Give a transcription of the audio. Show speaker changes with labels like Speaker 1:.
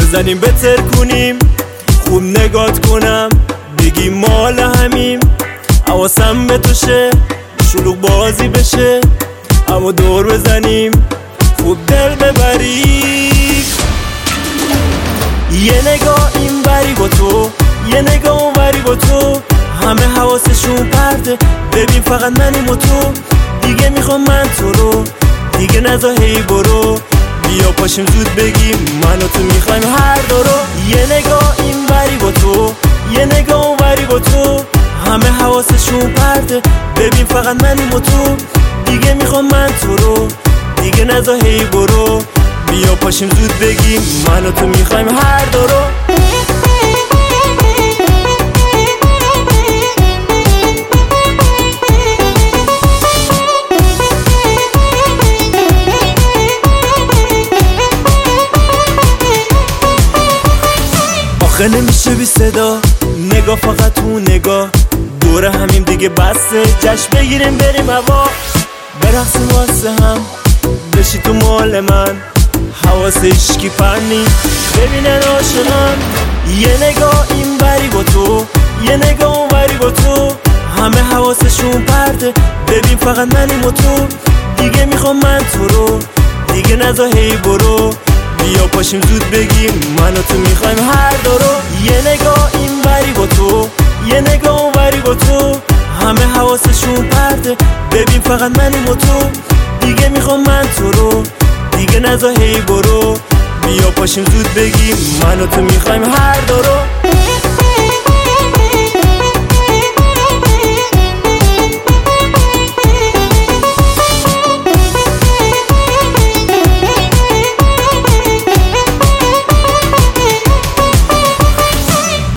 Speaker 1: بزنیم بتر کنیم، خوب نگات کنم بگیم مال همیم. حواسم به توشه شلوغ بازی بشه، اما دور بزنیم خوب دل ببریم. یه نگاه این بری با تو، یه نگاه اون بری با تو، همه حواسشون پرده ببین فقط منیم و تو. دیگه میخوام من تو رو، دیگه نزا هی برو، بیا پاشیم زود بگیم من و تو میخوایم هر دو رو. یه نگاه این بری با تو، یه نگاه اون بری با تو، همه حواسشون پرده ببین فقط منیم و تو. دیگه میخوام من تو رو، دیگه نزا هی برو، بیا پاشیم زود بگیم من و تو میخوایم هر دو رو. آخه نمیشه بی صدا، نگاه فقط تو نگاه، دور همیم دیگه بسه، جشن بگیریم بریم هوا، برقصیم واسه هم، بشی تو مال من، حواس عشقی پرنی ببینن عاشقم. یه نگاه این بری با تو، یه نگاه اون بری با تو، همه حواسشون پرده ببین فقط منیم و تو. دیگه میخوام من تو رو، دیگه نزا هی برو، بیا پاشیم زود بگیم من و تو میخوایم هر دو رو. یه نگاه این بری با تو، یه نگاه اون بری با تو، همه حواسشون پرده ببین فقط منیم و تو. دیگه میخوام من تو رو، دیگه نزا هی برو، بیا پاشیم زود بگیم من و تو میخوایم هر دو رو.